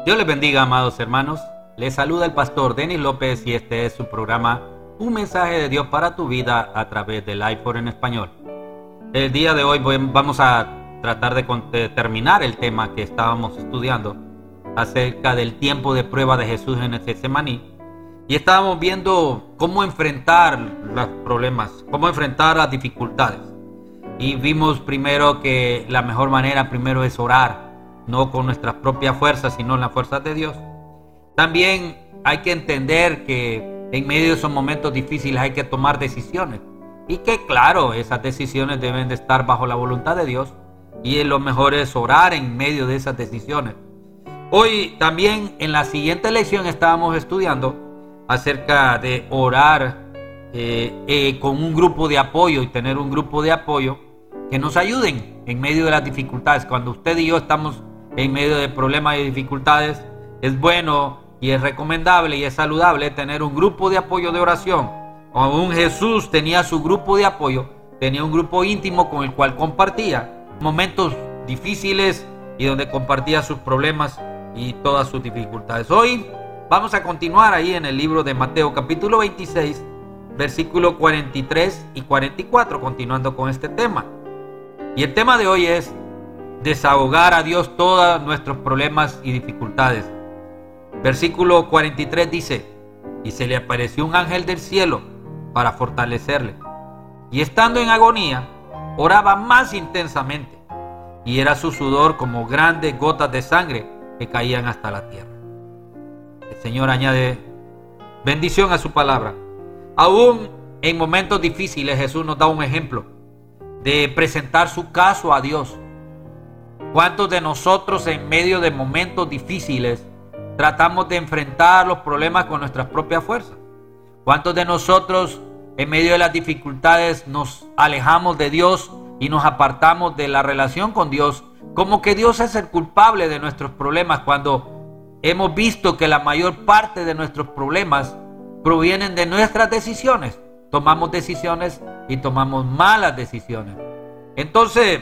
Dios les bendiga, amados hermanos. Les saluda el pastor Denis López y este es su programa Un mensaje de Dios para tu vida a través del iPhone en español. El día de hoy vamos a tratar de terminar el tema que estábamos estudiando acerca del tiempo de prueba de Jesús en el Getsemaní. Y estábamos viendo cómo enfrentar los problemas, cómo enfrentar las dificultades. Y vimos primero que la mejor manera primero es orar, no con nuestras propias fuerzas, sino en las fuerzas de Dios. También hay que entender que en medio de esos momentos difíciles hay que tomar decisiones. Y que claro, esas decisiones deben de estar bajo la voluntad de Dios. Y lo mejor es orar en medio de esas decisiones. Hoy también en la siguiente lección estábamos estudiando acerca de orar con un grupo de apoyo y tener un grupo de apoyo que nos ayuden en medio de las dificultades. Cuando usted y yo estamos en medio de problemas y dificultades, es bueno y es recomendable y es saludable tener un grupo de apoyo de oración. Aún Jesús tenía su grupo de apoyo, tenía un grupo íntimo con el cual compartía momentos difíciles y donde compartía sus problemas y todas sus dificultades. Hoy vamos a continuar ahí en el libro de Mateo capítulo 26, versículos 43 y 44, continuando con este tema. Y el tema de hoy es desahogar a Dios todos nuestros problemas y dificultades. Versículo 43 dice: y se le apareció un ángel del cielo para fortalecerle. Y estando en agonía, oraba más intensamente, y era su sudor como grandes gotas de sangre que caían hasta la tierra. El Señor añade bendición a su palabra. Aún en momentos difíciles, Jesús nos da un ejemplo de presentar su caso a Dios. ¿Cuántos de nosotros en medio de momentos difíciles tratamos de enfrentar los problemas con nuestras propias fuerzas? ¿Cuántos de nosotros en medio de las dificultades nos alejamos de Dios y nos apartamos de la relación con Dios? Como que Dios es el culpable de nuestros problemas, cuando hemos visto que la mayor parte de nuestros problemas provienen de nuestras decisiones. Tomamos decisiones y tomamos malas decisiones. Entonces,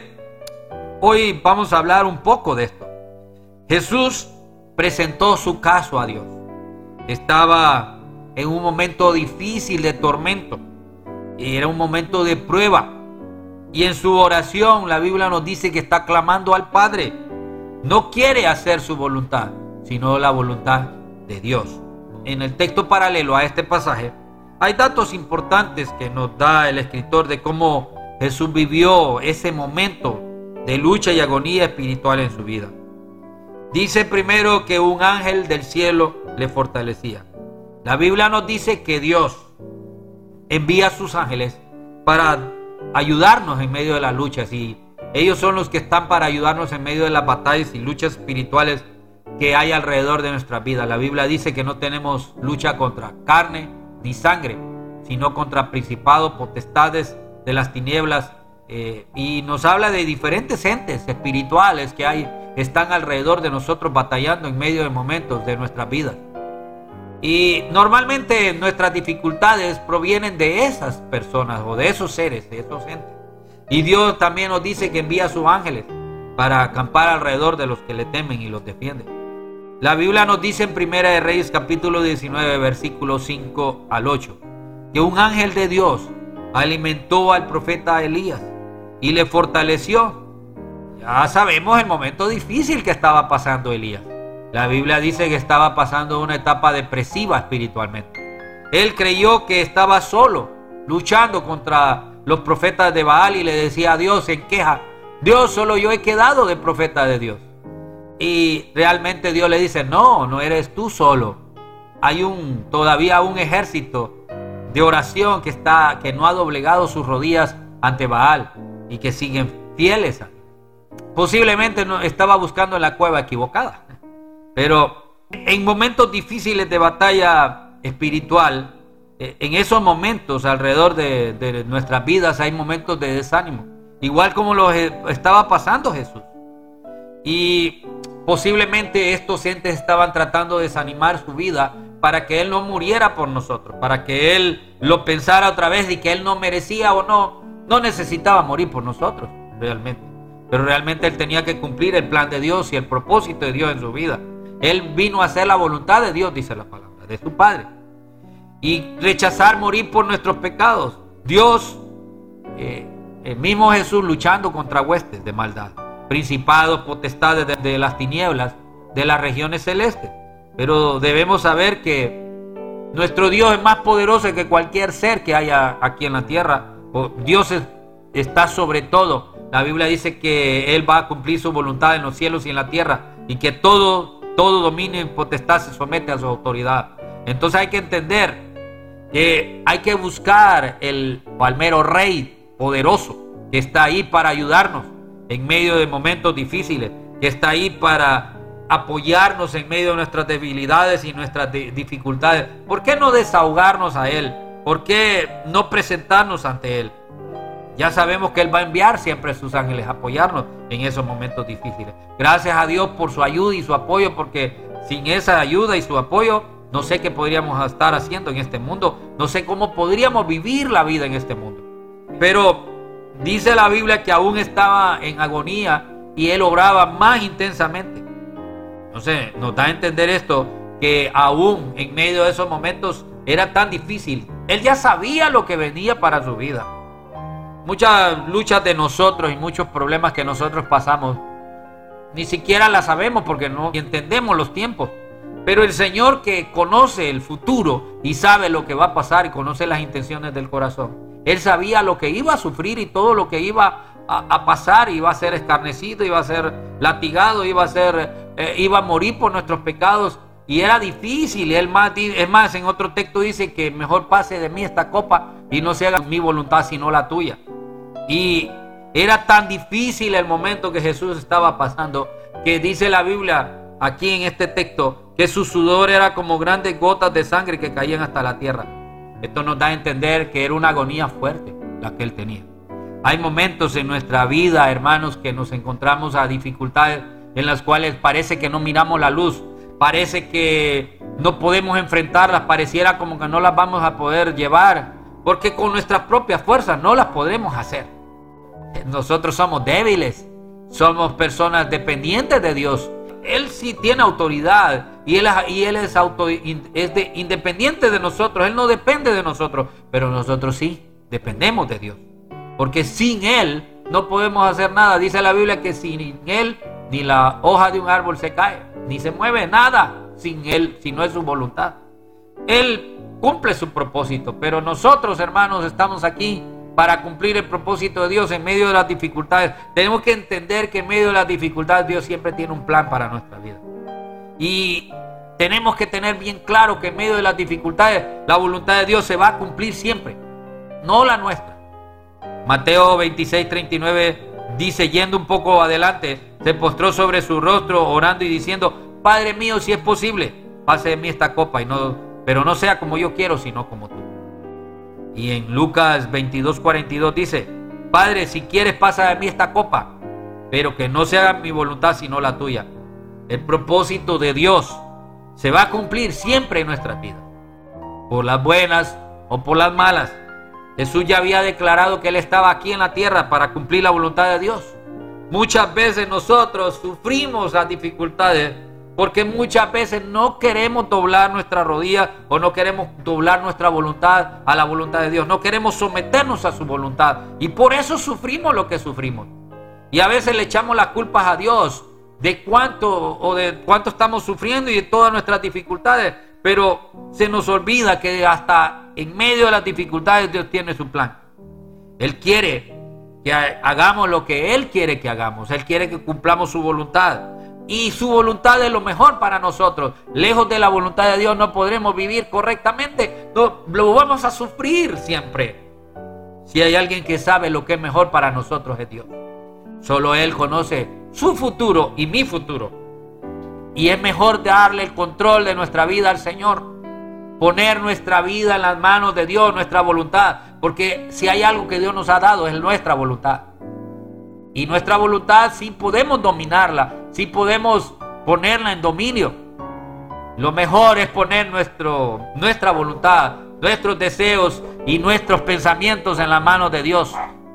hoy vamos a hablar un poco de esto. Jesús presentó su caso a Dios. Estaba en un momento difícil de tormento. Era un momento de prueba. Y en su oración, la Biblia nos dice que está clamando al Padre. No quiere hacer su voluntad, sino la voluntad de Dios. En el texto paralelo a este pasaje, hay datos importantes que nos da el escritor de cómo Jesús vivió ese momento de lucha y agonía espiritual en su vida. Dice primero que un ángel del cielo le fortalecía. La Biblia nos dice que Dios envía a sus ángeles para ayudarnos en medio de las luchas, y ellos son los que están para ayudarnos en medio de las batallas y luchas espirituales que hay alrededor de nuestra vida. La Biblia dice que no tenemos lucha contra carne ni sangre, sino contra principados, potestades de las tinieblas, y nos habla de diferentes entes espirituales que están alrededor de nosotros batallando en medio de momentos de nuestras vidas. Y normalmente nuestras dificultades provienen de esas personas o de esos seres, de esos entes. Y Dios también nos dice que envía a sus ángeles para acampar alrededor de los que le temen y los defienden. La Biblia nos dice en Primera de Reyes capítulo 19, versículos 5 al 8, que un ángel de Dios alimentó al profeta Elías y le fortaleció. Ya sabemos el momento difícil que estaba pasando Elías. La Biblia dice que estaba pasando una etapa depresiva espiritualmente. Él creyó que estaba solo, luchando contra los profetas de Baal, y le decía a Dios en queja: Dios, solo yo he quedado de profeta de Dios. Y realmente Dios le dice: no eres tú solo. Hay todavía un ejército de oración que no ha doblegado sus rodillas ante Baal y que siguen fieles a él. Posiblemente no estaba buscando en la cueva equivocada. Pero en momentos difíciles de batalla espiritual, en esos momentos alrededor de nuestras vidas hay momentos de desánimo, igual como lo estaba pasando Jesús. Y posiblemente estos entes estaban tratando de desanimar su vida para que Él no muriera por nosotros, para que Él lo pensara otra vez y que Él no merecía o no necesitaba morir por nosotros realmente. Pero realmente Él tenía que cumplir el plan de Dios y el propósito de Dios en su vida. Él vino a hacer la voluntad de Dios, dice la palabra, de su Padre. Y rechazar morir por nuestros pecados. Dios, el mismo Jesús luchando contra huestes de maldad, principados, potestades de las tinieblas, de las regiones celestes. Pero debemos saber que nuestro Dios es más poderoso que cualquier ser que haya aquí en la tierra. Dios está sobre todo. La Biblia dice que Él va a cumplir su voluntad en los cielos y en la tierra, y que todo dominio y potestad se somete a su autoridad. Entonces hay que entender que hay que buscar al mero Rey poderoso, que está ahí para ayudarnos en medio de momentos difíciles, que está ahí para apoyarnos en medio de nuestras debilidades y nuestras dificultades. ¿Por qué no desahogarnos a Él? ¿Por qué no presentarnos ante Él? Ya sabemos que Él va a enviar siempre a sus ángeles a apoyarnos en esos momentos difíciles. Gracias a Dios por su ayuda y su apoyo, porque sin esa ayuda y su apoyo, no sé qué podríamos estar haciendo en este mundo. No sé cómo podríamos vivir la vida en este mundo. Pero dice la Biblia que aún estaba en agonía y Él obraba más intensamente. Entonces nos da a entender esto, que aún en medio de esos momentos era tan difícil. Él ya sabía lo que venía para su vida. Muchas luchas de nosotros y muchos problemas que nosotros pasamos, ni siquiera las sabemos porque no entendemos los tiempos. Pero el Señor, que conoce el futuro y sabe lo que va a pasar y conoce las intenciones del corazón, Él sabía lo que iba a sufrir y todo lo que iba a pasar. Iba a ser escarnecido, iba a ser latigado, iba a morir por nuestros pecados. Y era difícil. Es más, en otro texto dice que mejor pase de mí esta copa y no se haga mi voluntad sino la tuya. Y era tan difícil el momento que Jesús estaba pasando, que dice la Biblia aquí en este texto que su sudor era como grandes gotas de sangre que caían hasta la tierra. Esto nos da a entender que era una agonía fuerte la que Él tenía. Hay momentos en nuestra vida, hermanos, que nos encontramos a dificultades en las cuales parece que no miramos la luz, parece que no podemos enfrentarlas, pareciera como que no las vamos a poder llevar, porque con nuestras propias fuerzas no las podremos hacer. Nosotros somos débiles, somos personas dependientes de Dios. Él sí tiene autoridad y Él es independiente de nosotros. Él no depende de nosotros, pero nosotros sí dependemos de Dios, porque sin Él no podemos hacer nada. Dice la Biblia que sin Él ni la hoja de un árbol se cae, ni se mueve nada sin Él, si no es su voluntad. Él cumple su propósito, pero nosotros, hermanos, estamos aquí para cumplir el propósito de Dios en medio de las dificultades. Tenemos que entender que en medio de las dificultades Dios siempre tiene un plan para nuestra vida. Y tenemos que tener bien claro que en medio de las dificultades la voluntad de Dios se va a cumplir siempre, no la nuestra. Mateo 26:39 dice, yendo un poco adelante, se postró sobre su rostro orando y diciendo: Padre mío, si es posible, pase de mí esta copa, pero no sea como yo quiero, sino como tú. Y en Lucas 22:42 dice: Padre, si quieres, pasa de mí esta copa, pero que no se haga mi voluntad sino la tuya. El propósito de Dios se va a cumplir siempre en nuestras vidas, por las buenas o por las malas. Jesús ya había declarado que Él estaba aquí en la tierra para cumplir la voluntad de Dios. Muchas veces nosotros sufrimos las dificultades porque muchas veces no queremos doblar nuestra rodilla o no queremos doblar nuestra voluntad a la voluntad de Dios. No queremos someternos a su voluntad y por eso sufrimos lo que sufrimos. Y a veces le echamos las culpas a Dios de cuánto estamos sufriendo y de todas nuestras dificultades, pero se nos olvida que hasta en medio de las dificultades Dios tiene su plan. Él quiere que hagamos lo que Él quiere que hagamos. Él quiere que cumplamos su voluntad. Y su voluntad es lo mejor para nosotros. Lejos de la voluntad de Dios no podremos vivir correctamente. No, lo vamos a sufrir siempre. Si hay alguien que sabe lo que es mejor para nosotros, es Dios. Solo Él conoce su futuro y mi futuro. Y es mejor darle el control de nuestra vida al Señor. Poner nuestra vida en las manos de Dios, nuestra voluntad. Porque si hay algo que Dios nos ha dado, es nuestra voluntad. Y nuestra voluntad sí podemos dominarla, sí podemos ponerla en dominio. Lo mejor es poner nuestra voluntad, nuestros deseos y nuestros pensamientos en las manos de Dios.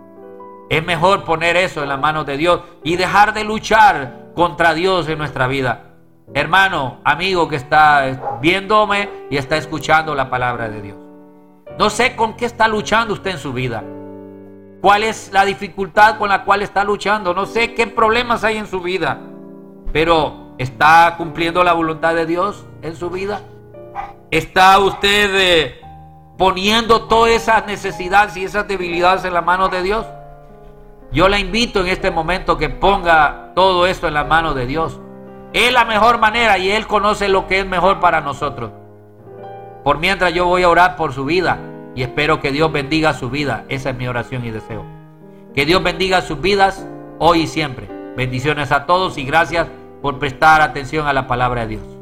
Es mejor poner eso en las manos de Dios y dejar de luchar contra Dios en nuestra vida. hermano, amigo que está viéndome y está escuchando la palabra de Dios. No sé con qué está luchando usted en su vida. ¿Cuál es la dificultad con la cual está luchando? No sé qué problemas hay en su vida. Pero ¿está cumpliendo la voluntad de Dios en su vida? ¿Está usted poniendo todas esas necesidades y esas debilidades en las manos de Dios? Yo le invito en este momento que ponga todo esto en las manos de Dios. Es la mejor manera y Él conoce lo que es mejor para nosotros. Por mientras yo voy a orar por su vida y espero que Dios bendiga su vida. Esa es mi oración y deseo. Que Dios bendiga sus vidas hoy y siempre. Bendiciones a todos y gracias por prestar atención a la palabra de Dios.